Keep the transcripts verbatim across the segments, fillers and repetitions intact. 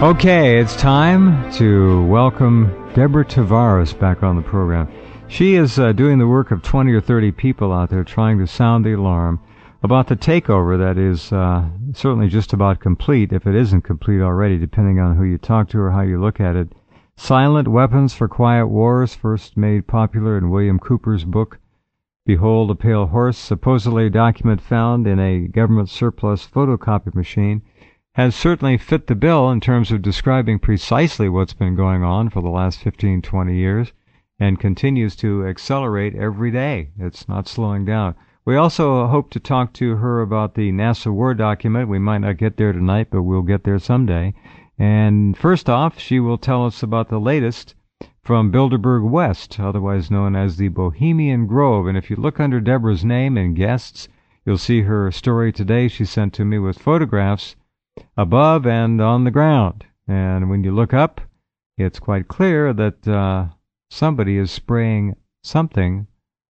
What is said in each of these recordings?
Okay, it's time to welcome Deborah Tavares back on the program. She is uh, doing the work of twenty or thirty people out there trying to sound the alarm about the takeover that is uh, certainly just about complete, if it isn't complete already, depending on who you talk to or how you look at it. Silent Weapons for Quiet Wars, first made popular in William Cooper's book, Behold a Pale Horse, supposedly a document found in a government surplus photocopy machine, has certainly fit the bill in terms of describing precisely what's been going on for the last fifteen, twenty years, and continues to accelerate every day. It's not slowing down. We also hope to talk to her about the NASA War document. We might not get there tonight, but we'll get there someday. And first off, she will tell us about the latest from Bilderberg West, otherwise known as the Bohemian Grove. And if you look under Deborah's name and guests, you'll see her story today she sent to me with photographs above and on the ground. And when you look up, it's quite clear that uh, somebody is spraying something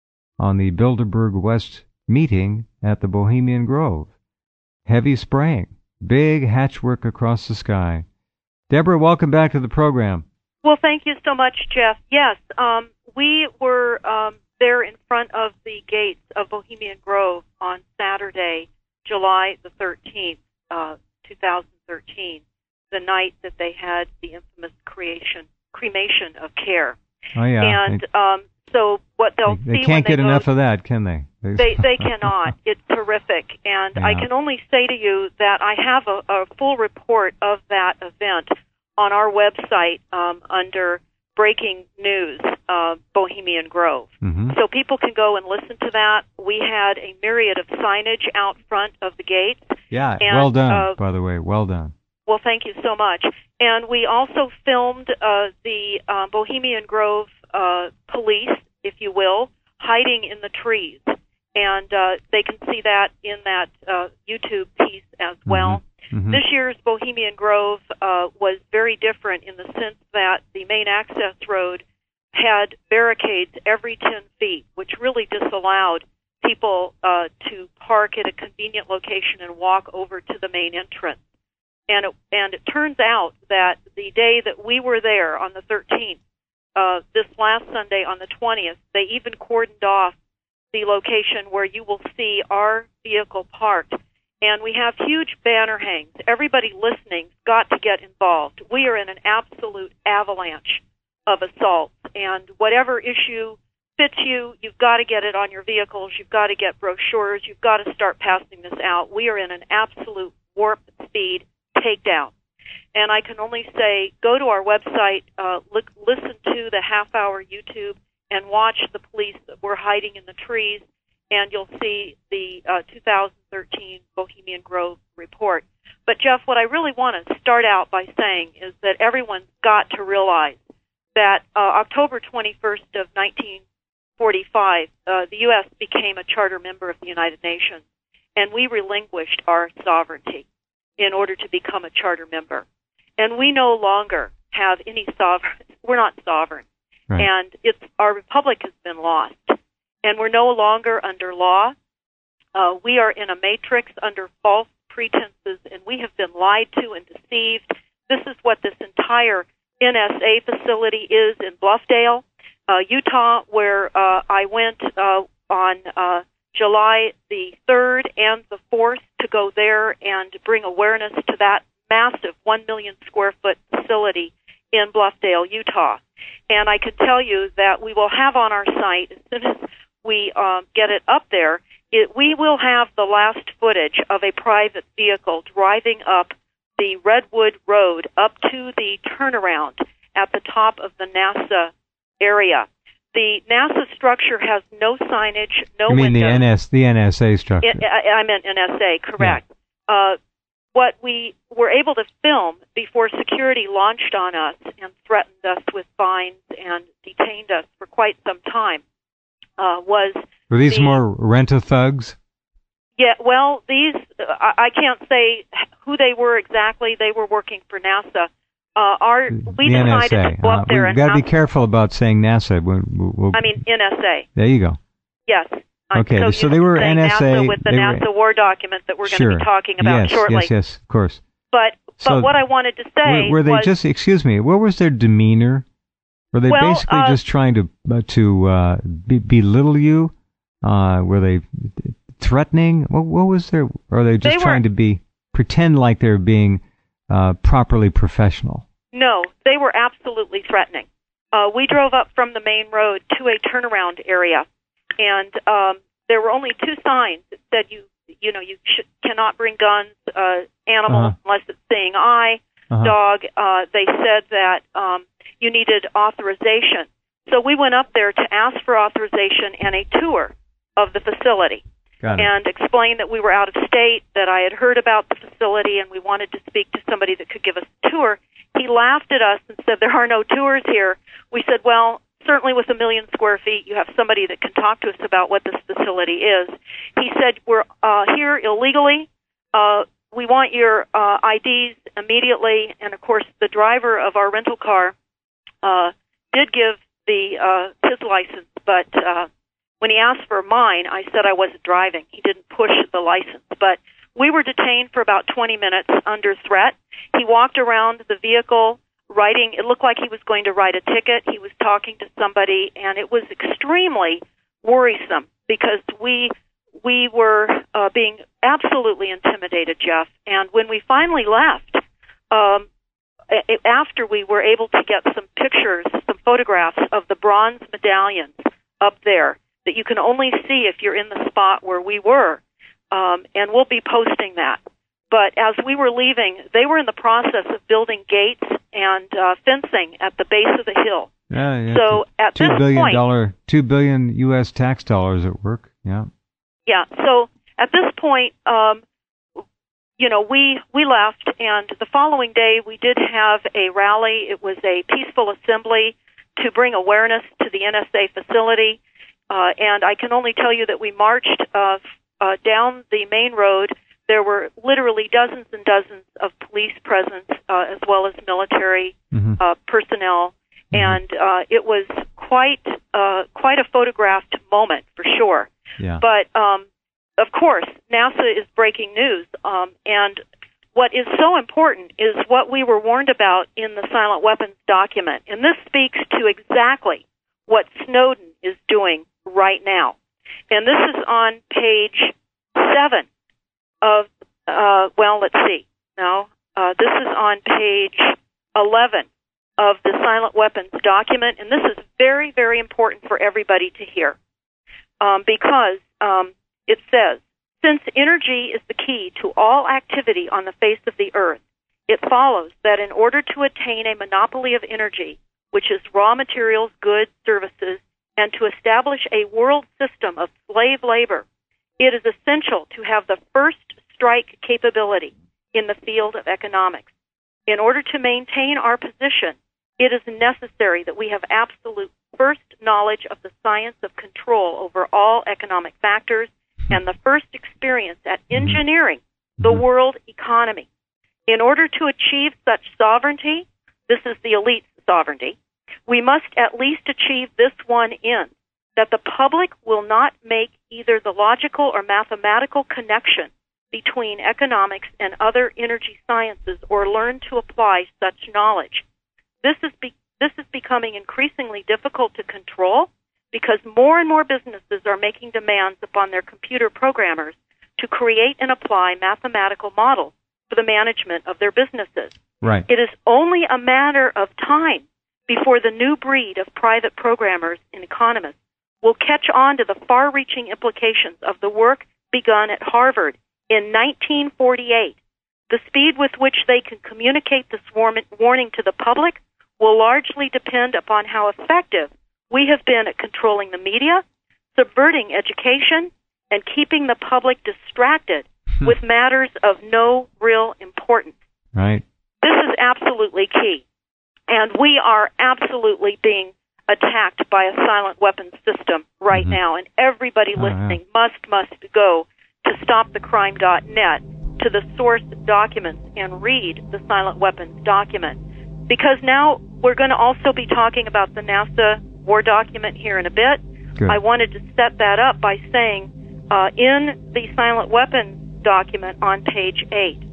on the Bilderberg West meeting at the Bohemian Grove. Heavy spraying. Big hatchwork across the sky. Deborah, welcome back to the program. Well, thank you so much, Jeff. Yes, um, we were um, there in front of the gates of Bohemian Grove on Saturday, July the thirteenth, uh, two thousand thirteen, the night that they had the infamous creation, cremation of CARE. Oh, yeah. And um, so what they'll they, see they can't when they get go, enough of that, can they? They they cannot. It's terrific. And yeah. I can only say to you that I have a, a full report of that event on our website um, under Breaking News, uh, Bohemian Grove. Mm-hmm. So people can go and listen to that. We had a myriad of signage out front of the gates. Yeah, and, well done, uh, by the way. Well done. Well, thank you so much. And we also filmed uh, the uh, Bohemian Grove uh, police, if you will, hiding in the trees. And uh, they can see that in that uh, YouTube piece as well. Mm-hmm. Mm-hmm. This year's Bohemian Grove uh, was very different in the sense that the main access road had barricades every ten feet, which really disallowed people uh, to park at a convenient location and walk over to the main entrance. And it, and it turns out that the day that we were there on the thirteenth, uh, this last Sunday on the twentieth, they even cordoned off the location where you will see our vehicle parked. And we have huge banner hangs. Everybody listening's got to get involved. We are in an absolute avalanche of assaults. And whatever issue fits you, you've got to get it on your vehicles. You've got to get brochures. You've got to start passing this out. We are in an absolute warp speed takedown. And I can only say, go to our website, uh, look, listen to the half-hour YouTube, and watch the police that were hiding in the trees, and you'll see the uh, two thousand thirteen Bohemian Grove report. But, Jeff, what I really want to start out by saying is that everyone's got to realize that uh, October twenty-first of nineteen forty-five, uh, the U S became a charter member of the United Nations, and we relinquished our sovereignty in order to become a charter member. And we no longer have any sovereign. We're not sovereign. Right. And it's our republic has been lost, and we're no longer under law. Uh, we are in a matrix under false pretenses, and we have been lied to and deceived. This is what this entire N S A facility is in Bluffdale, uh, Utah, where uh, I went uh, on uh, July the third and the fourth to go there and bring awareness to that massive one million square foot facility in Bluffdale, Utah. And I can tell you that we will have on our site, as soon as we um, get it up there, it, we will have the last footage of a private vehicle driving up the Redwood Road up to the turnaround at the top of the NASA area. The NASA structure has no signage, no You mean windows. the N S, the N S A structure? It, I, I meant N S A, correct. Yeah. Uh, what we were able to film before security launched on us and threatened us with fines and detained us for quite some time uh, was... Were these the, more rent-a-thugs? Yeah, well, these, uh, I, I can't say who they were exactly. They were working for NASA. Uh, our, we the decided N S A. to go up uh, there we've and... got to be careful about saying NASA. We'll, we'll, I mean, N S A. There you go. Yes. Okay, so, so they were N S A NASA with the they NASA were, War document that we're sure. going to be talking about yes, shortly. Yes, yes, of course. But So but what I wanted to say were, were they was, just, excuse me, what was their demeanor? Were they well, basically uh, just trying to uh, to uh, be, belittle you? Uh, were they threatening? What, what was their? Or are they just they trying were, to be pretend like they're being uh, properly professional? No, they were absolutely threatening. Uh, we drove up from the main road to a turnaround area, and um, there were only two signs that said you you know you sh- cannot bring guns, uh, animals Uh-huh. unless it's saying I, Uh-huh. dog. Uh, they said that um, you needed authorization. So we went up there to ask for authorization and a tour of the facility. Got it. And explained that we were out of state, that I had heard about the facility, and we wanted to speak to somebody that could give us a tour. He laughed at us and said, there are no tours here. We said, well, certainly with a million square feet, you have somebody that can talk to us about what this facility is. He said, we're uh, here illegally. Uh, we want your uh, I Ds immediately. And, of course, the driver of our rental car uh, did give the uh, his license, but uh, when he asked for mine, I said I wasn't driving. He didn't push the license. But we were detained for about twenty minutes under threat. He walked around the vehicle writing. It looked like he was going to write a ticket. He was talking to somebody, and it was extremely worrisome because we we were uh, being absolutely intimidated, Jeff. And when we finally left, um, after we were able to get some pictures, some photographs of the bronze medallions up there that you can only see if you're in the spot where we were, um, and we'll be posting that. But as we were leaving, they were in the process of building gates and uh, fencing at the base of the hill. Yeah, yeah. So at two this billion point, dollar, two billion U S tax dollars at work. Yeah. Yeah. So at this point, um, you know, we we left, and the following day we did have a rally. It was a peaceful assembly to bring awareness to the N S A facility, uh, and I can only tell you that we marched uh, uh, down the main road. There were literally dozens and dozens of police presence, uh, as well as military Mm-hmm. uh, personnel, Mm-hmm. and uh, it was quite uh, quite a photographed moment for sure. Yeah. But um, of course, NASA is breaking news, um, and what is so important is what we were warned about in the Silent Weapons document, and this speaks to exactly what Snowden is doing right now. And this is on page seven of, uh, well, let's see. No, uh, this is on page eleven of the Silent Weapons document, and this is very, very important for everybody to hear, um, because um, it says, since energy is the key to all activity on the face of the earth, it follows that in order to attain a monopoly of energy, which is raw materials, goods, services, and to establish a world system of slave labor, it is essential to have the first strike capability in the field of economics. In order to maintain our position, it is necessary that we have absolute first knowledge of the science of control over all economic factors and the first experience at engineering the world economy. In order to achieve such sovereignty, this is the elite sovereignty, we must at least achieve this one end, that the public will not make either the logical or mathematical connection between economics and other energy sciences or learn to apply such knowledge. This is be- this is becoming increasingly difficult to control because more and more businesses are making demands upon their computer programmers to create and apply mathematical models for the management of their businesses. Right. It is only a matter of time before the new breed of private programmers and economists will catch on to the far-reaching implications of the work begun at Harvard in nineteen forty-eight. The speed with which they can communicate this warning to the public will largely depend upon how effective we have been at controlling the media, subverting education, and keeping the public distracted with matters of no real importance. Right. This is absolutely key. And we are absolutely being attacked by a silent weapons system right mm-hmm. now. And everybody oh, listening yeah. must, must go to stop the crime dot net to the source documents and read the Silent Weapons document. Because now we're going to also be talking about the NASA war document here in a bit. Good. I wanted to set that up by saying uh, in the Silent Weapons document on page eight,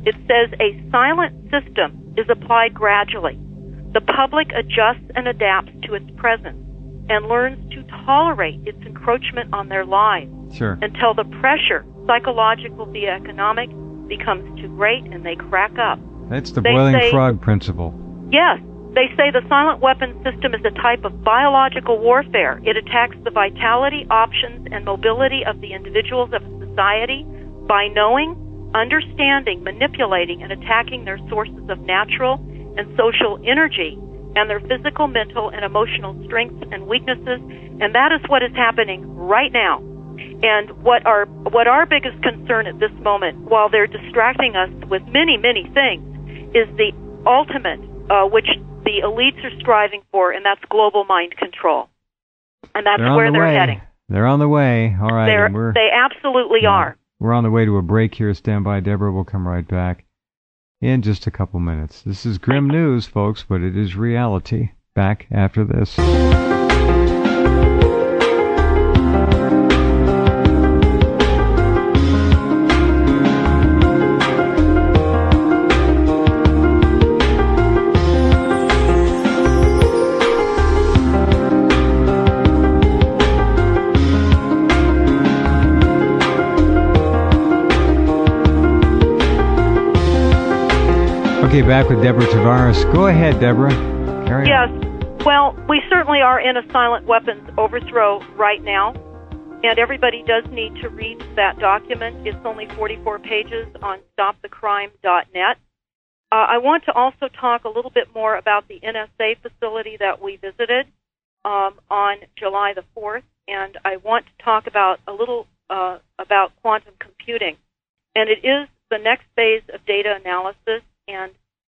It says a silent system is applied gradually. The public adjusts and adapts to its presence and learns to tolerate its encroachment on their lives Sure. until the pressure, psychological via economic, becomes too great and they crack up. That's the They boiling say- frog principle. Yes, they say the silent weapons system is a type of biological warfare. It attacks the vitality, options, and mobility of the individuals of a society by knowing, understanding, manipulating, and attacking their sources of natural and social energy and their physical, mental, and emotional strengths and weaknesses. And that is what is happening right now. And what our what our biggest concern at this moment, while they're distracting us with many, many things, is the ultimate, uh, which the elites are striving for, and that's global mind control. And that's They're where the they're way. heading. They're on the way. All right. They're, and we're, they absolutely yeah, are. We're on the way to a break here. Stand by, Deborah. We'll come right back in just a couple minutes. This is grim news, folks, but it is reality. Back after this. Okay, back with Deborah Tavares. Go ahead, Deborah. Carry Yes. on. Well, we certainly are in a silent weapons overthrow right now, and everybody does need to read that document. It's only forty-four pages on stop the crime dot net. Uh, I want to also talk a little bit more about the N S A facility that we visited um, on July the fourth, and I want to talk about a little uh, about quantum computing. And it is the next phase of data analysis, and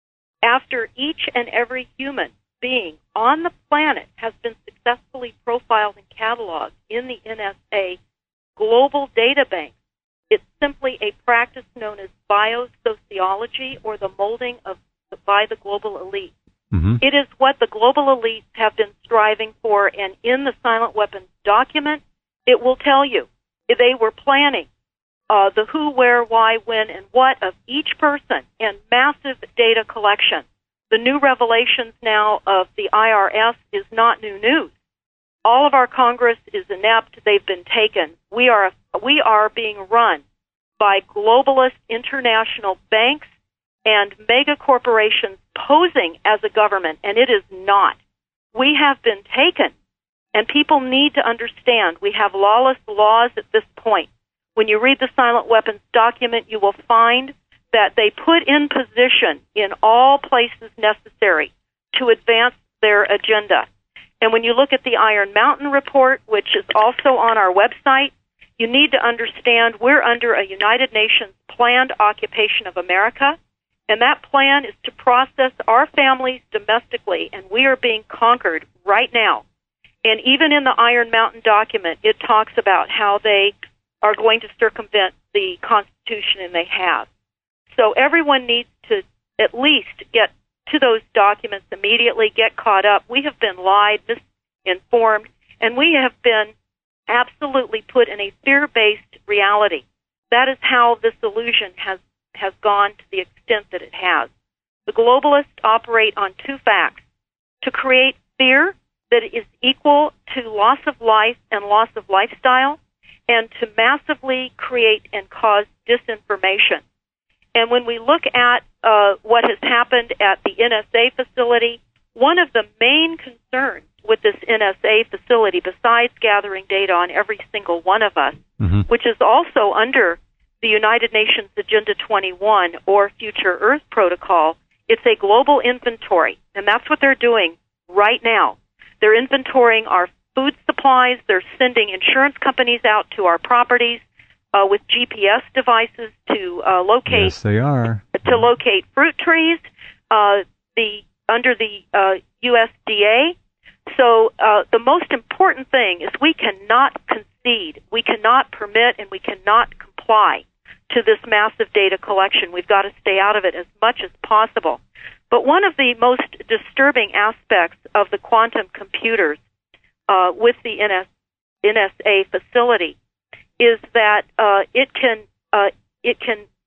after each and every human being on the planet has been successfully profiled and cataloged in the N S A global data bank, it's simply a practice known as biosociology, or the molding of by the global elite. Mm-hmm. It is what the global elites have been striving for, and in the Silent Weapons document, it will tell you they were planning uh, the who, where, why, when, and what of each person, and massive data collection. The new revelations now of the I R S is not new news. All of our Congress is inept. They've been taken. We are we are being run by globalist international banks and mega corporations posing as a government, and it is not. We have been taken, and people need to understand we have lawless laws at this point. When you read the Silent Weapons document, you will find that they put in position in all places necessary to advance their agenda. And when you look at the Iron Mountain report, which is also on our website, you need to understand we're under a United Nations planned occupation of America, and that plan is to process our families domestically, and we are being conquered right now. And even in the Iron Mountain document, it talks about how they are going to circumvent the Constitution, and they have. So everyone needs to at least get to those documents immediately, get caught up. We have been lied, misinformed, and we have been absolutely put in a fear-based reality. That is how this illusion has, has gone to the extent that it has. The globalists operate on two facts: to create fear that is equal to loss of life and loss of lifestyle, and to massively create and cause disinformation. And when we look at uh, what has happened at the N S A facility, one of the main concerns with this N S A facility, besides gathering data on every single one of us, mm-hmm. which is also under the United Nations Agenda twenty-one or Future Earth Protocol, it's a global inventory, and that's what they're doing right now. They're inventorying our food supplies. They're sending insurance companies out to our properties uh, with G P S devices to uh, locate. Yes, they are. To locate fruit trees. Uh, the under the uh, U S D A. So uh, the most important thing is we cannot concede, we cannot permit, and we cannot comply to this massive data collection. We've got to stay out of it as much as possible. But one of the most disturbing aspects of the quantum computers uh, with the N S A facility is that uh, it can uh, it can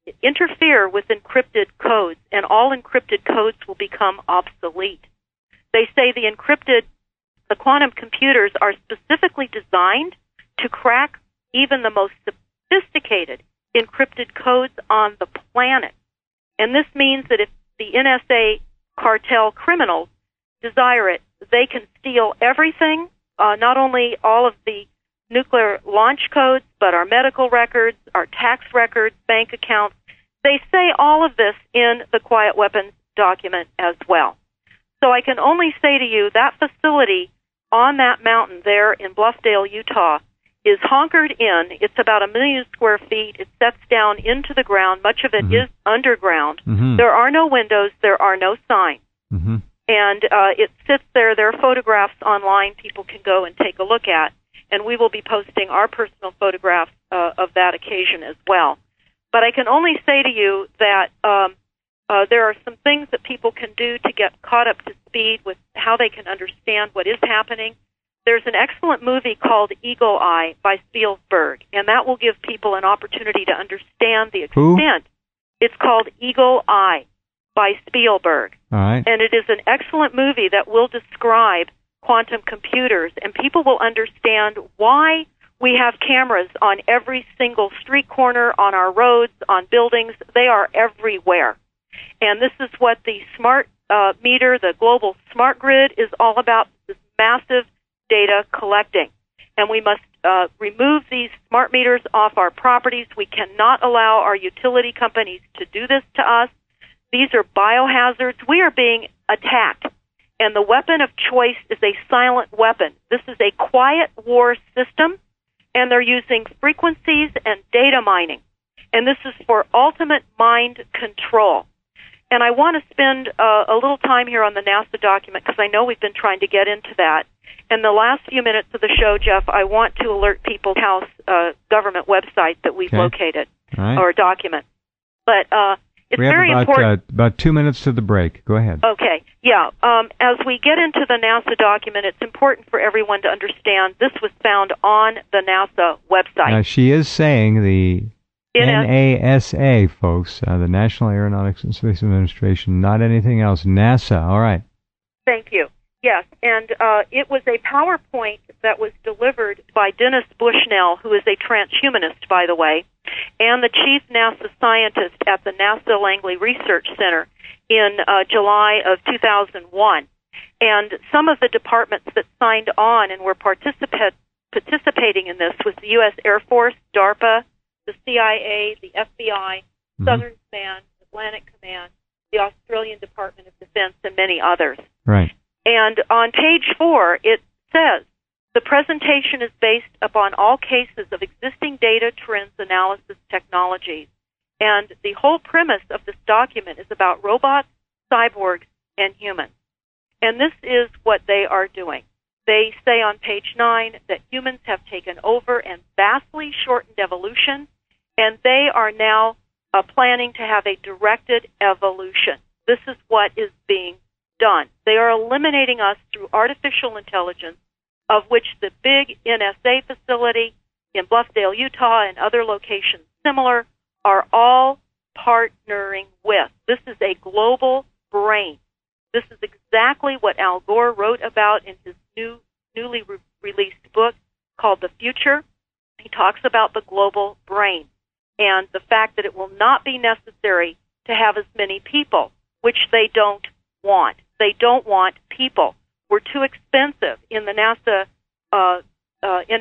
interfere with encrypted codes, and all encrypted codes will become obsolete. They say the encrypted, the quantum computers are specifically designed to crack even the most sophisticated encrypted codes on the planet. And this means that if the N S A cartel criminals desire it, they can steal everything, uh, not only all of the nuclear launch codes, but our medical records, our tax records, bank accounts. They say all of this in the Quiet Weapons document as well. So I can only say to you that facility on that mountain there in Bluffdale, Utah, is honkered in. It's about a million square feet. It sets down into the ground. Much of it mm-hmm. is underground. Mm-hmm. There are no windows. There are no signs. Mm-hmm. And uh, it sits there. There are photographs online people can go and take a look at. And we will be posting our personal photographs uh, of that occasion as well. But I can only say to you that um, uh, there are some things that people can do to get caught up to speed with how they can understand what is happening. There's an excellent movie called Eagle Eye by Spielberg, and that will give people an opportunity to understand the extent. Who? It's called Eagle Eye by Spielberg. All right. And it is an excellent movie that will describe quantum computers, and people will understand why we have cameras on every single street corner, on our roads, on buildings. They are everywhere. And this is what the smart uh, meter, the global smart grid, is all about, this massive data collecting. And we must uh, remove these smart meters off our properties. We cannot allow our utility companies to do this to us. These are biohazards. We are being attacked. And the weapon of choice is a silent weapon. This is a quiet war system, and they're using frequencies and data mining. And this is for ultimate mind control. And I want to spend uh, a little time here on the NASA document because I know we've been trying to get into that. In the last few minutes of the show, Jeff, I want to alert people to House uh, government website that we've okay. located, right. or document. But uh, it's we have very about, important. Uh, about two minutes to the break. Go ahead. Okay. Yeah. Um, as we get into the NASA document, it's important for everyone to understand this was found on the NASA website. Now, she is saying the N A S A, folks, uh, the National Aeronautics and Space Administration, not anything else. NASA. All right. Thank you. Yes, and uh, it was a PowerPoint that was delivered by Dennis Bushnell, who is a transhumanist, by the way, and the chief NASA scientist at the NASA Langley Research Center in uh, July of two thousand one. And some of the departments that signed on and were participate, participating in this was the U S Air Force, DARPA, the C I A, the F B I, mm-hmm. Southern Command, Atlantic Command, the Australian Department of Defense, and many others. Right. And on page four, it says, the presentation is based upon all cases of existing data trends analysis technologies. And the whole premise of this document is about robots, cyborgs, and humans. And this is what they are doing. They say on page nine that humans have taken over and vastly shortened evolution, and they are now uh, planning to have a directed evolution. This is what is being done. They are eliminating us through artificial intelligence, of which the big N S A facility in Bluffdale, Utah, and other locations similar are all partnering with. This is a global brain. This is exactly what Al Gore wrote about in his new, newly re- released book called The Future. He talks about the global brain and the fact that it will not be necessary to have as many people, which they don't want. They don't want people. We're too expensive. In the NASA uh, uh, N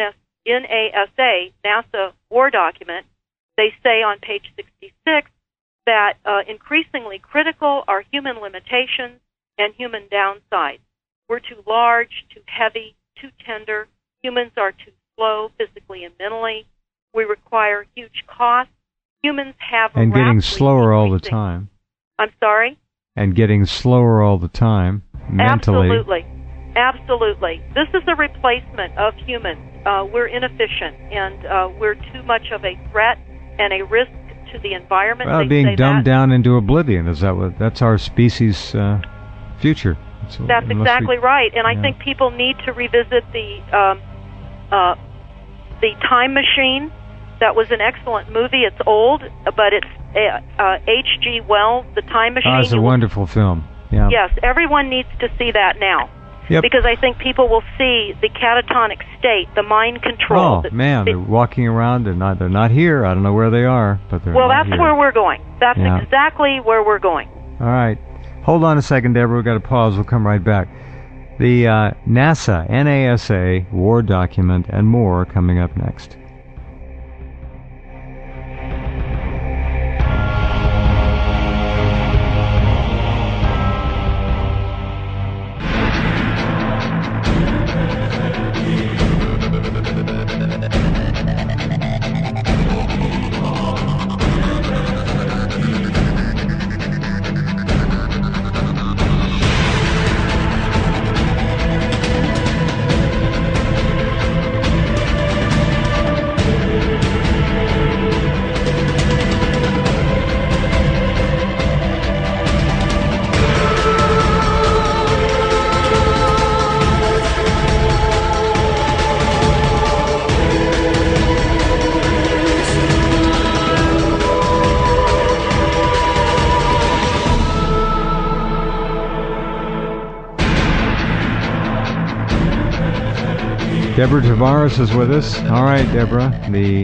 A S A, NASA War document, they say on page sixty-six that uh, increasingly critical are human limitations and human downsides. We're too large, too heavy, too tender. Humans are too slow physically and mentally. We require huge costs. Humans have a and getting rapidly slower all the increasing- time. I'm sorry? And getting slower all the time, mentally. Absolutely. Absolutely. This is a replacement of humans. Uh, we're inefficient, and uh, we're too much of a threat and a risk to the environment. Well, They being say dumbed that. down into oblivion, is that what, that's our species' uh, future. That's, That's exactly we, right, and I yeah. think people need to revisit the um, uh, the time machine That was an excellent movie. It's old, but it's uh, H G Wells, The Time Machine. Oh, it's a wonderful film. Yeah. Yes, everyone needs to see that now. Yep. Because I think people will see the catatonic state, the mind control. Oh, that, man, they're walking around. They're not They're not here. I don't know where they are, but they're Well, not that's here. where we're going. That's Yeah. exactly where we're going. All right. Hold on a second, Deborah. We've got to pause. We'll come right back. The uh, NASA, N A S A, war document, and more coming up next. Deborah Tavares is with us. All right, Deborah, the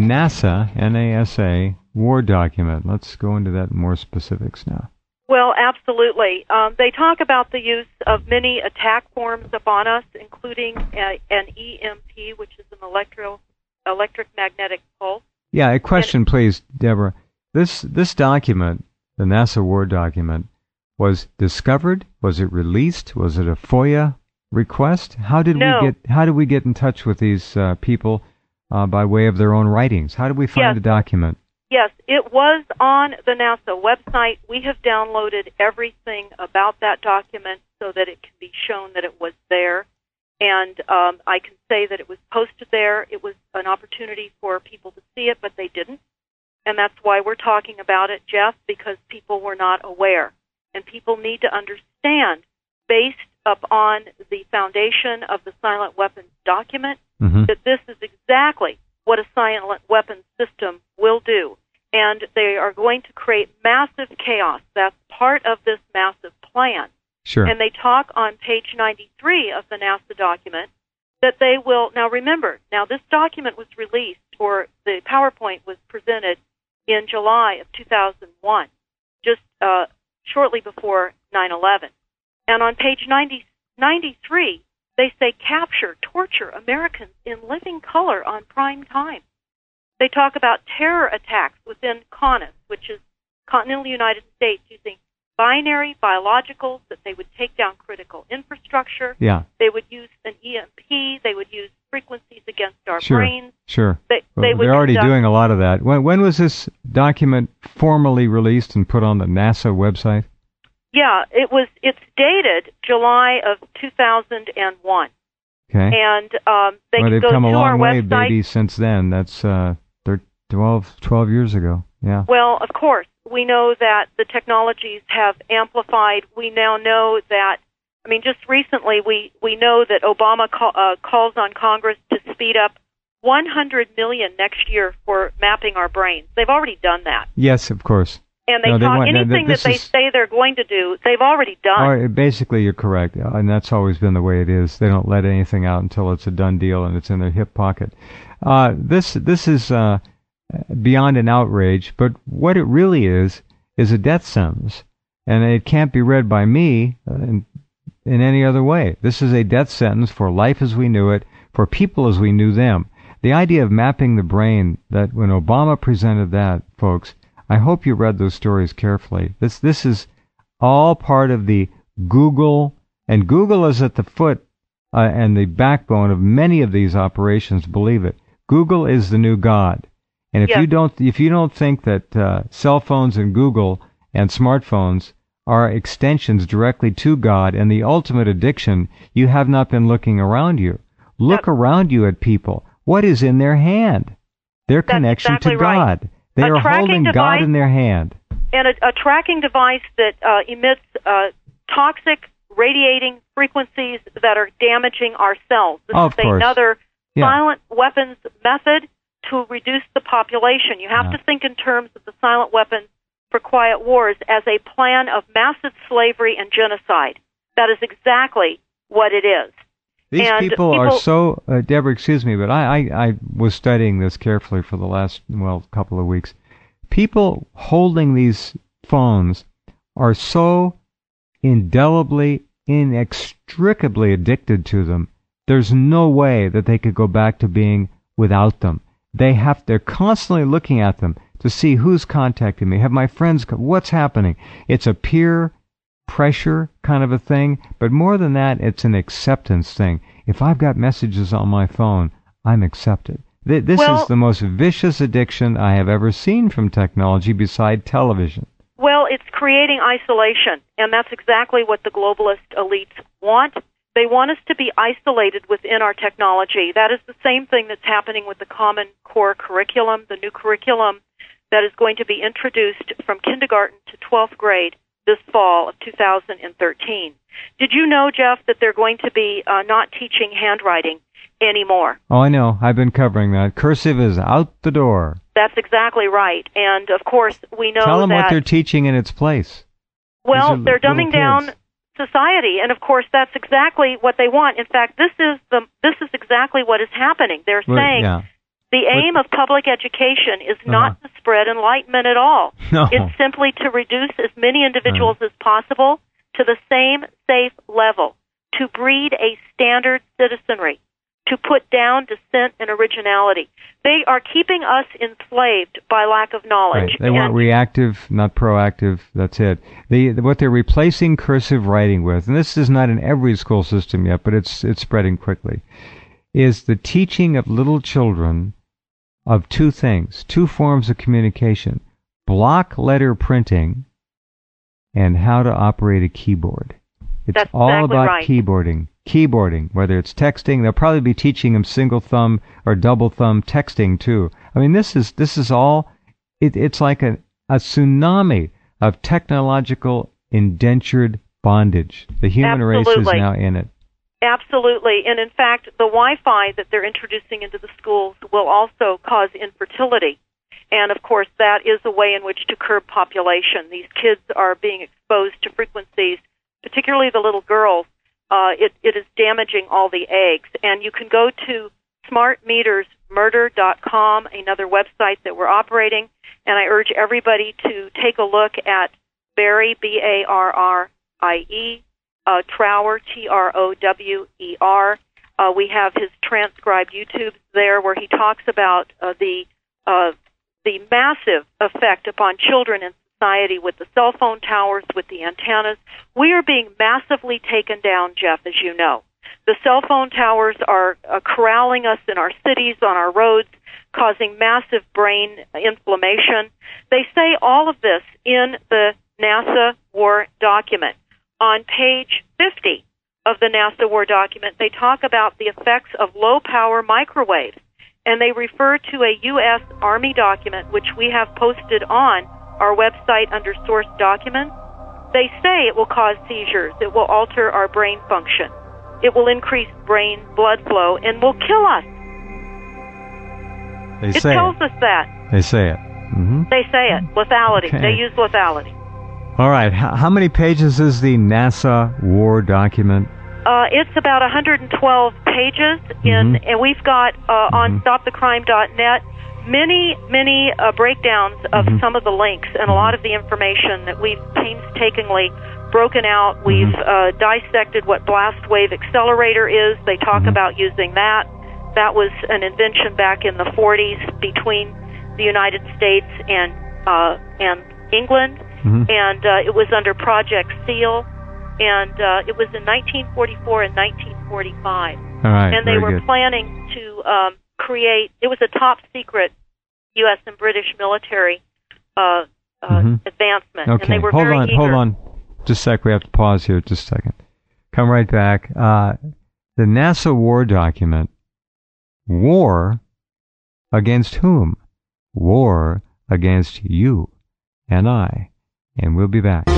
NASA, N A S A, war document. Let's go into that in more specifics now. Well, absolutely. Um, they talk about the use of many attack forms upon us, including a, an E M P, which is an electro, electric magnetic pulse. Yeah, a question, and, please, Deborah. This this document, the NASA war document, was discovered? Was it released? Was it a FOIA request? How did no. we get? How did we get in touch with these uh, people uh, by way of their own writings? How did we find yes. the document? Yes, it was on the NASA website. We have downloaded everything about that document so that it can be shown that it was there. And um, I can say that it was posted there. It was an opportunity for people to see it, but they didn't. And that's why we're talking about it, Jeff, because people were not aware. And people need to understand, based upon the foundation of the silent weapons document, mm-hmm. that this is exactly what a silent weapons system will do. And they are going to create massive chaos. That's part of this massive plan. Sure. And they talk on page ninety-three of the NASA document that they will, now remember, now this document was released, or the PowerPoint was presented in July of two thousand one, just uh, shortly before nine eleven. And on page ninety, ninety-three, they say capture, torture Americans in living color on prime time. They talk about terror attacks within CONUS, which is continental United States, using binary biologicals that they would take down critical infrastructure. Yeah. They would use an E M P. They would use frequencies against our sure. brains. Sure. They, well, they would they're already conduct, doing a lot of that. When, when was this document formally released and put on the NASA website? Yeah, it was. It's dated July of two thousand one. Okay. And um, they well, can they've go come to a long our way, website. baby, since then. That's uh, twelve, twelve years ago. Yeah. Well, of course, we know that the technologies have amplified. We now know that, I mean, just recently we, we know that Obama call, uh, calls on Congress to speed up one hundred million dollars next year for mapping our brains. They've already done that. Yes, of course. And they no, they talk want, anything no, that they is, say they're going to do, they've already done. Or, basically, you're correct, and that's always been the way it is. They don't let anything out until it's a done deal and it's in their hip pocket. Uh, this this is uh, beyond an outrage, but what it really is is a death sentence, and it can't be read by me in, in any other way. This is a death sentence for life as we knew it, for people as we knew them. The idea of mapping the brain, that when Obama presented that, folks, I hope you read those stories carefully. This this is all part of the Google, and Google is at the foot uh, and the backbone of many of these operations. Believe it, Google is the new God. And if yes. you don't if you don't think that uh, cell phones and Google and smartphones are extensions directly to God and the ultimate addiction, you have not been looking around you. Look Yep. around you at people. What is in their hand? Their That's connection exactly to God. right. They A are tracking holding device, God in their hand. And a, a tracking device that uh, emits uh, toxic radiating frequencies that are damaging our cells. This Oh, is of course. another Yeah. silent weapons method to reduce the population. You have yeah. to think in terms of the silent weapons for quiet wars as a plan of massive slavery and genocide. That is exactly what it is. These and people, people are so, uh, Deborah, excuse me, but I, I, I was studying this carefully for the last, well, couple of weeks. People holding these phones are so indelibly, inextricably addicted to them. There's no way that they could go back to being without them. They have, they're constantly looking at them to see who's contacting me. Have my friends, what's happening? It's a peer pressure kind of a thing, but more than that, it's an acceptance thing. If I've got messages on my phone, I'm accepted. Th- this well, is the most vicious addiction I have ever seen from technology beside television. Well, it's creating isolation, and that's exactly what the globalist elites want. They want us to be isolated within our technology. That is the same thing that's happening with the Common Core curriculum, the new curriculum that is going to be introduced from kindergarten to twelfth grade this fall of two thousand thirteen. Did you know, Jeff, that they're going to be uh, not teaching handwriting anymore? Oh, I know. I've been covering that. Cursive is out the door. That's exactly right. And, of course, we know that... Tell them that, what they're teaching in its place. Well, they're dumbing down society, and, of course, that's exactly what they want. In fact, this is the this is exactly what is happening. They're well, saying... Yeah. The aim of public education is not uh-huh. to spread enlightenment at all. No. It's simply to reduce as many individuals uh-huh. as possible to the same safe level, to breed a standard citizenry, to put down dissent and originality. They are keeping us enslaved by lack of knowledge. Right. They want reactive, not proactive. That's it. They, what they're replacing cursive writing with, and this is not in every school system yet, but it's it's spreading quickly, is the teaching of little children of two things, two forms of communication, block letter printing and how to operate a keyboard. It's That's all exactly about right. keyboarding. Keyboarding, whether it's texting, they'll probably be teaching them single thumb or double thumb texting too. I mean, this is this is all, it, it's like a, a tsunami of technological indentured bondage. The human Absolutely. race is now in it. Absolutely. And in fact, the Wi-Fi that they're introducing into the schools will also cause infertility. And of course, that is a way in which to curb population. These kids are being exposed to frequencies, particularly the little girls. Uh, it, it is damaging all the eggs. And you can go to smart meters murder dot com, another website that we're operating. And I urge everybody to take a look at Barry, B A R R I E, Uh, Trower, T R O W E R. Uh, we have his transcribed YouTubes there where he talks about uh, the uh, the massive effect upon children in society with the cell phone towers, with the antennas. We are being massively taken down, Jeff, as you know. The cell phone towers are uh, corralling us in our cities, on our roads, causing massive brain inflammation. They say all of this in the NASA war document. On page fifty of the NASA war document, they talk about the effects of low-power microwaves, and they refer to a U S Army document, which we have posted on our website under source documents. They say it will cause seizures, it will alter our brain function, it will increase brain blood flow, and will kill us. They it say tells it. us that. They say it. Mm-hmm. They say it. Lethality. Okay. They use lethality. All right. H- how many pages is the NASA war document? Uh, it's about one hundred twelve pages, in, mm-hmm. and we've got uh, on mm-hmm. stop the crime dot net many, many uh, breakdowns of mm-hmm. some of the links and a lot of the information that we've painstakingly broken out. We've mm-hmm. uh, dissected what blast wave accelerator is. They talk mm-hmm. about using that. That was an invention back in the forties between the United States and uh, and England. Mm-hmm. And uh, it was under Project SEAL, and uh, it was in nineteen forty-four and nineteen forty-five. All right, and they were good. planning to um, create, it was a top secret U S and British military uh, uh, mm-hmm. advancement. Okay, And they were hold very on, eager. hold on. Just a sec, we have to pause here just a second. Come right back. Uh, the NASA war document, war against whom? War against you and I. And we'll be back.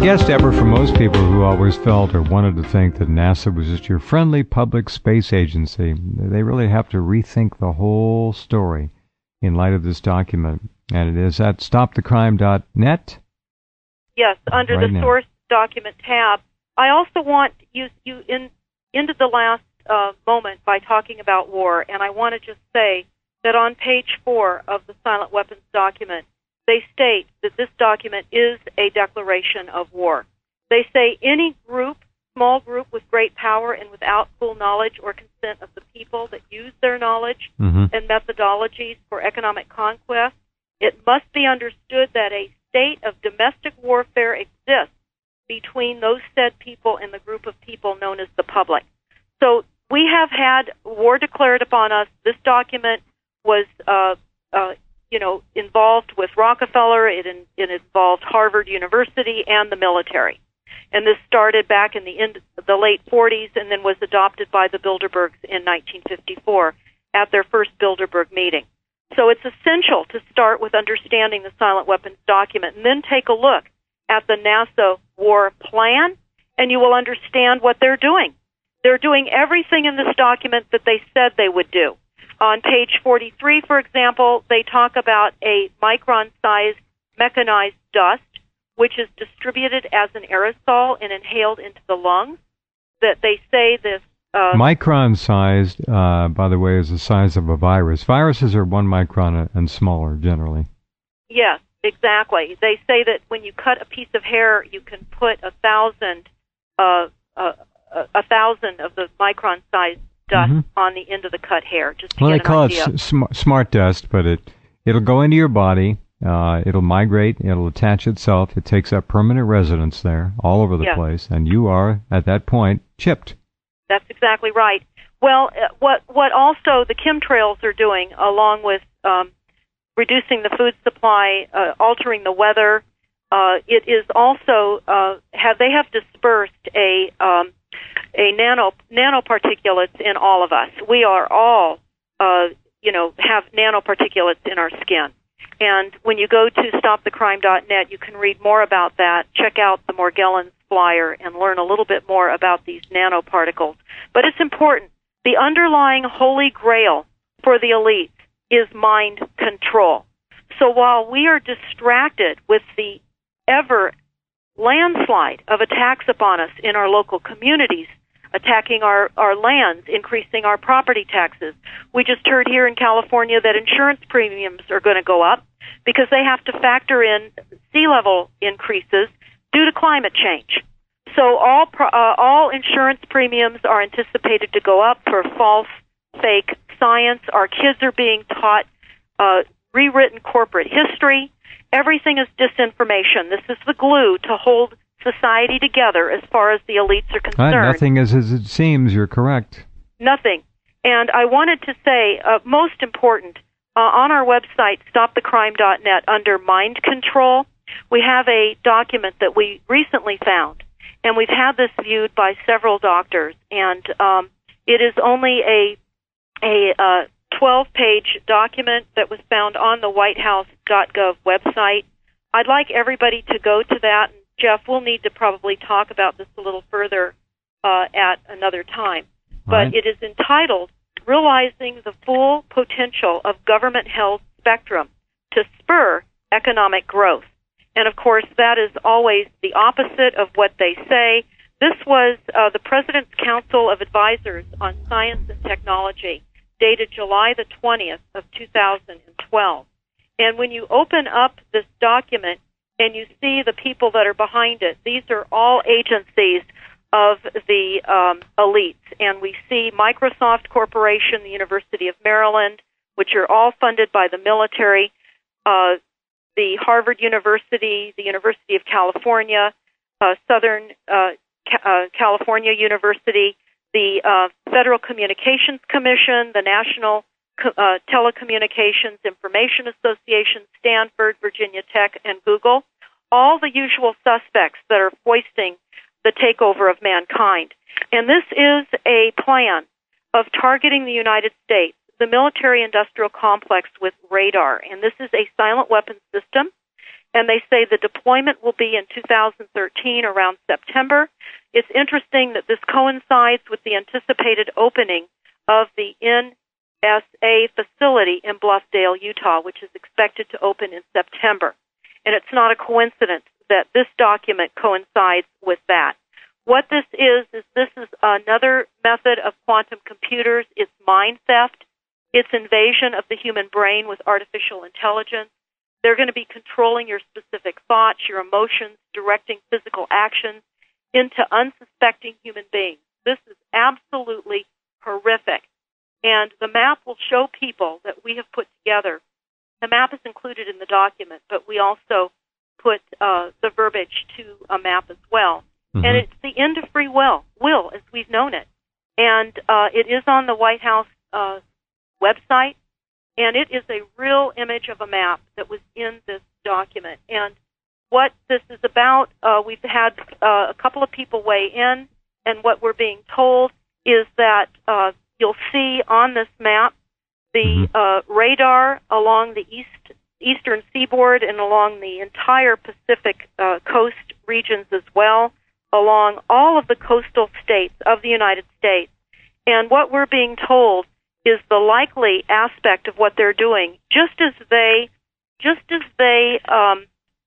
guess, Deborah, for most people who always felt or wanted to think that NASA was just your friendly public space agency, they really have to rethink the whole story in light of this document. And it is at stop the crime dot net? Yes, under right the now. Source Document tab. I also want you, you in, into the last uh, moment by talking about war, and I want to just say that on page four of the Silent Weapons document, they state that this document is a declaration of war. They say any group, small group with great power and without full knowledge or consent of the people that use their knowledge mm-hmm. and methodologies for economic conquest, it must be understood that a state of domestic warfare exists between those said people and the group of people known as the public. So we have had war declared upon us. This document was uh, uh, you know, involved with Rockefeller. It, in, it involved Harvard University and the military. And this started back in the, end, the late forties and then was adopted by the Bilderbergs in nineteen fifty-four at their first Bilderberg meeting. So it's essential to start with understanding the Silent Weapons document and then take a look at the NASA war plan, and you will understand what they're doing. They're doing everything in this document that they said they would do. On page forty-three, for example, they talk about a micron-sized mechanized dust, which is distributed as an aerosol and inhaled into the lungs. That they say this... Uh, micron-sized, uh, by the way, is the size of a virus. Viruses are one micron and smaller, generally. Yes, exactly. They say that when you cut a piece of hair, you can put a thousand, uh, uh, a thousand of the micron-sized dust mm-hmm. on the end of the cut hair. Just to well, get they an call idea. it sm- smart dust, but it it'll go into your body. Uh, it'll migrate. It'll attach itself. It takes up permanent residence there, all over the yes. place, and you are at that point chipped. That's exactly right. Well, uh, what what also the chemtrails are doing, along with um, reducing the food supply, uh, altering the weather, uh, it is also uh, have they have dispersed a um, a nano nanoparticulates in all of us. We are all, uh, you know, have nanoparticulates in our skin. And when you go to stop the crime dot net, you can read more about that. Check out the Morgellons flyer and learn a little bit more about these nanoparticles. But it's important. The underlying holy grail for the elites is mind control. So while we are distracted with the ever landslide of attacks upon us in our local communities, attacking our, our lands, increasing our property taxes. We just heard here in California that insurance premiums are going to go up because they have to factor in sea level increases due to climate change. So all pro, uh, all insurance premiums are anticipated to go up for false, fake science. Our kids are being taught uh, rewritten corporate history. Everything is disinformation. This is the glue to hold society together as far as the elites are concerned. Uh, nothing is as it seems. You're correct. Nothing. And I wanted to say, uh, most important, uh, on our website, stop the crime dot net, under Mind Control, we have a document that we recently found. And we've had this viewed by several doctors. And um, it is only a a uh, twelve-page document that was found on the white house dot gov website. I'd like everybody to go to that. And Jeff, we'll need to probably talk about this a little further uh, at another time. But right. It is entitled, Realizing the Full Potential of Government-Held Spectrum to Spur Economic Growth. And, of course, that is always the opposite of what they say. This was uh, the President's Council of Advisors on Science and Technology, dated July the twentieth of two thousand twelve. And when you open up this document and you see the people that are behind it, these are all agencies of the um, elites. And we see Microsoft Corporation, the University of Maryland, which are all funded by the military, uh, the Harvard University, the University of California, uh, Southern uh, Ca- uh, California University, the uh, Federal Communications Commission, the National Co- uh, Telecommunications Information Association, Stanford, Virginia Tech, and Google, all the usual suspects that are foisting the takeover of mankind. And this is a plan of targeting the United States, the military-industrial complex, with radar. And this is a silent weapons system. and they say the deployment will be in two thousand thirteen around September. It's interesting that this coincides with the anticipated opening of the N S A facility in Bluffdale, Utah, which is expected to open in September. And it's not a coincidence that this document coincides with that. What this is, is this is another method of quantum computers. It's mind theft. It's invasion of the human brain with artificial intelligence. They're going to be controlling your specific thoughts, your emotions, directing physical actions into unsuspecting human beings. This is absolutely horrific. And the map will show people that we have put together. The map is included in the document, but we also put uh, the verbiage to a map as well. Mm-hmm. And it's the end of free will, will as we've known it. And uh, it is on the White House uh, website, and it is a real image of a map that was in this document. And what this is about, uh, we've had uh, a couple of people weigh in, and what we're being told is that uh, you'll see on this map the mm-hmm. uh, radar along the east eastern seaboard and along the entire Pacific uh, coast regions as well, along all of the coastal states of the United States. And what we're being told is the likely aspect of what they're doing, just as they, just as they um,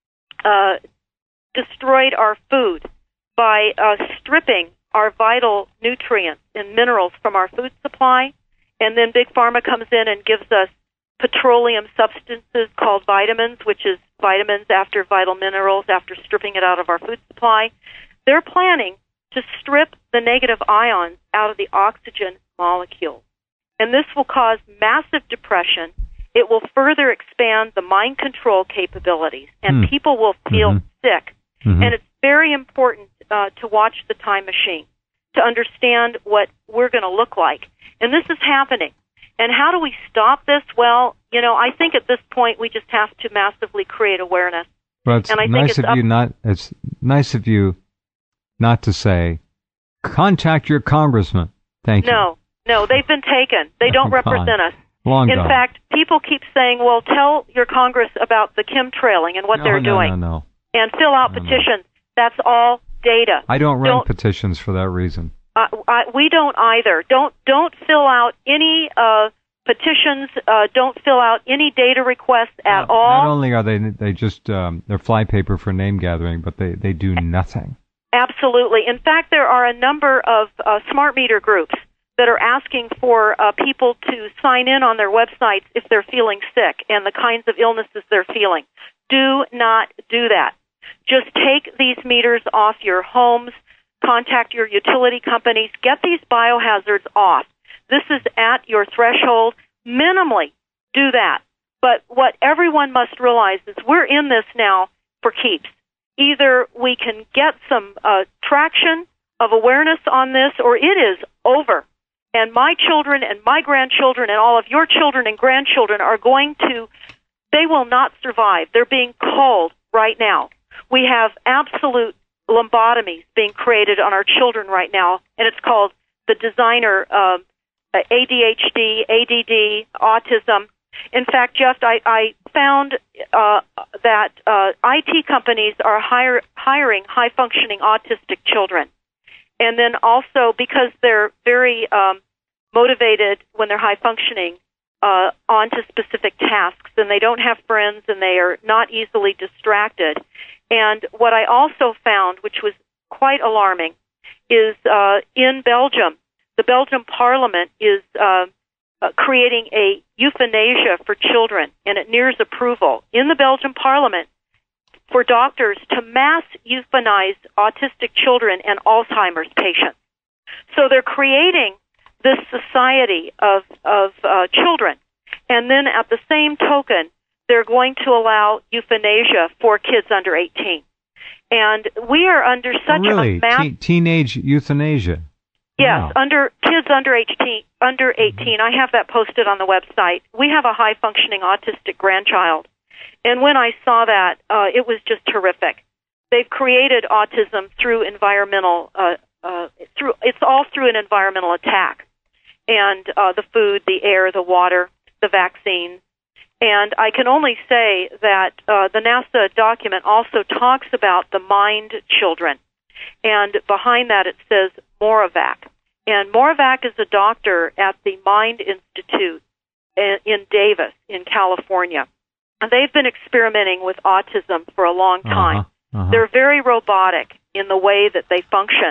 uh, destroyed our food by uh, stripping our vital nutrients and minerals from our food supply, and then Big Pharma comes in and gives us petroleum substances called vitamins, which is vitamins after vital minerals after stripping it out of our food supply. They're planning to strip the negative ions out of the oxygen molecule. And this will cause massive depression. It will further expand the mind control capabilities, and mm. people will feel mm-hmm. sick. Mm-hmm. And it's very important uh, to watch the time machine, to understand what we're going to look like. And this is happening. And how do we stop this? Well, you know, I think at this point we just have to massively create awareness. Well, it's and I nice think it's of you not. It's nice of you not to say, contact your congressman. Thank no, you. No, no, they've been taken. They don't oh, represent us. Long In gone. fact, people keep saying, well, tell your Congress about the chemtrailing and what no, they're no, doing. No, no, And fill out no, petitions. No. That's all data. I don't run don't, petitions for that reason. Uh, I, we don't either. Don't don't fill out any uh, petitions. Uh, don't fill out any data requests at not, all. Not only are they they just um, they're flypaper for name gathering, but they, they do nothing. Absolutely. In fact, there are a number of uh, smart meter groups that are asking for uh, people to sign in on their websites if they're feeling sick and the kinds of illnesses they're feeling. Do not do that. Just take these meters off your homes. Contact your utility companies. Get these biohazards off. This is at your threshold. Minimally do that. But what everyone must realize is we're in this now for keeps. Either we can get some uh, traction of awareness on this, or it is over. And my children and my grandchildren and all of your children and grandchildren are going to, they will not survive. They're being culled right now. We have absolute lobotomies being created on our children right now, and it's called the designer uh, A D H D, A D D, autism. In fact, Jeff, I, I found uh, that uh, I T companies are hire, hiring high-functioning autistic children. And then also, because they're very um, motivated when they're high-functioning uh, onto specific tasks, and they don't have friends, and they are not easily distracted. And what I also found, which was quite alarming, is uh, in Belgium, the Belgian Parliament is uh, uh, creating a euthanasia for children, and it nears approval in the Belgian Parliament for doctors to mass euthanize autistic children and Alzheimer's patients. So they're creating this society of, of uh, children, and then at the same token, they're going to allow euthanasia for kids under eighteen. And we are under such oh, really? a mass... Te- teenage euthanasia? Yes, wow. under kids under eighteen. Under eighteen, I have that posted on the website. We have a high-functioning autistic grandchild. And when I saw that, uh, it was just horrific. They've created autism through environmental... Uh, uh, through it's all through an environmental attack. And uh, the food, the air, the water, the vaccines. And I can only say that uh, the NASA document also talks about the Mind Children. And behind that it says Moravec. And Moravec is a doctor at the Mind Institute in Davis, in California. And they've been experimenting with autism for a long time. Uh-huh. Uh-huh. They're very robotic in the way that they function.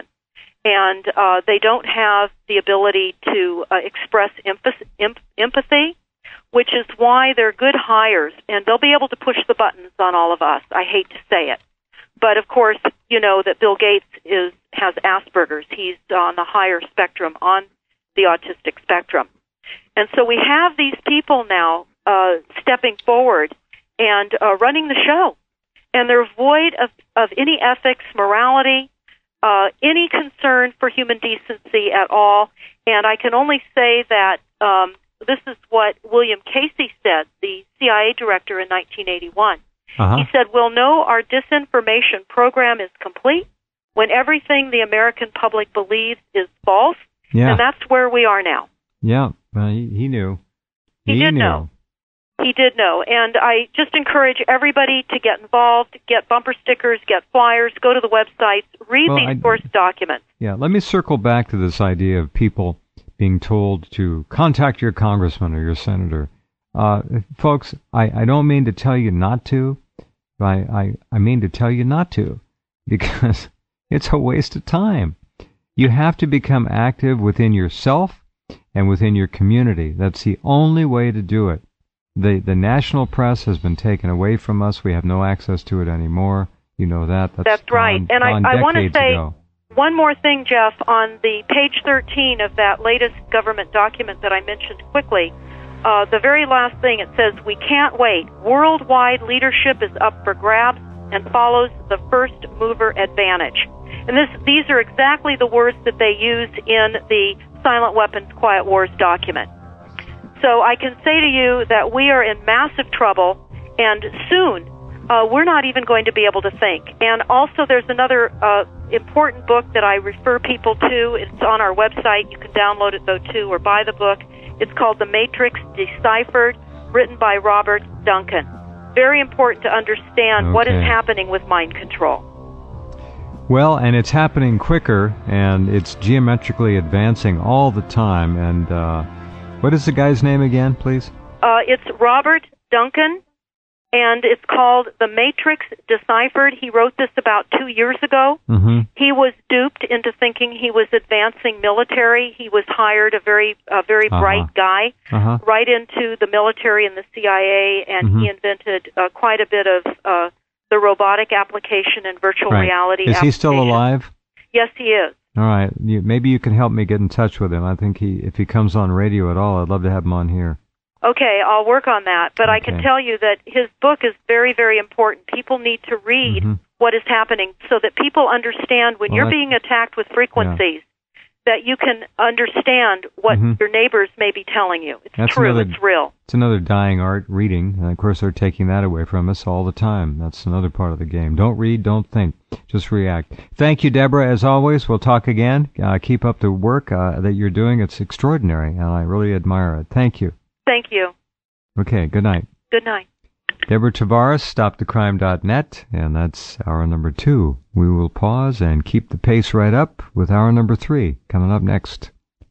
And uh, they don't have the ability to uh, express emph- em- empathy, which is why they're good hires. And they'll be able to push the buttons on all of us. I hate to say it. But, of course, you know that Bill Gates is has Asperger's. He's on the higher spectrum, on the autistic spectrum. And so we have these people now uh, stepping forward and uh, running the show. And they're void of, of any ethics, morality, uh, any concern for human decency at all. And I can only say that um, this is what William Casey said, the C I A director in nineteen eighty-one. Uh-huh. He said, we'll know our disinformation program is complete when everything the American public believes is false. Yeah. And that's where we are now. Yeah, well, he, he knew. He, he did knew. know. He did know. And I just encourage everybody to get involved, get bumper stickers, get flyers, go to the websites, read well, these I, source documents. Yeah, let me circle back to this idea of people being told to contact your congressman or your senator. Uh, folks, I, I don't mean to tell you not to. I, I, I mean to tell you not to, because it's a waste of time. You have to become active within yourself and within your community. That's the only way to do it. The the national press has been taken away from us. We have no access to it anymore. You know that. That's, That's right. Gone, and gone I, I want to say ago. one more thing, Jeff. On the page thirteen of that latest government document that I mentioned quickly, Uh, the very last thing, it says, we can't wait. Worldwide leadership is up for grabs and follows the first mover advantage. And this, these are exactly the words that they use in the Silent Weapons Quiet Wars document. So I can say to you that we are in massive trouble, and soon uh, we're not even going to be able to think. And also there's another uh, important book that I refer people to. It's on our website. You can download it, though, too, or buy the book. It's called The Matrix Deciphered, written by Robert Duncan. Very important to understand okay. what is happening with mind control. Well, and it's happening quicker, and it's geometrically advancing all the time. And uh, what is the guy's name again, please? Uh, it's Robert Duncan, and it's called The Matrix Deciphered. He wrote this about two years ago. Mm-hmm. He was duped into thinking he was advancing military. He was hired, a very a very uh-huh. bright guy, uh-huh. right into the military and the C I A, and mm-hmm. he invented uh, quite a bit of uh, the robotic application and virtual right. reality Is he still alive? Yes, he is. All right. You, maybe you can help me get in touch with him. I think he, if he comes on radio at all, I'd love to have him on here. Okay, I'll work on that. But okay. I can tell you that his book is very, very important. People need to read mm-hmm. what is happening so that people understand when well, you're being attacked with frequencies, yeah. that you can understand what mm-hmm. your neighbors may be telling you. It's That's true. Another, it's real. It's another dying art, reading. And, of course, they're taking that away from us all the time. That's another part of the game. Don't read, don't think. Just react. Thank you, Deborah. As always, we'll talk again. Uh, keep up the work uh, that you're doing. It's extraordinary, and I really admire it. Thank you. Thank you. Okay, good night. Good night. Deborah Tavares, stop the crime dot net, and that's hour number two. We will pause and keep the pace right up with hour number three coming up next.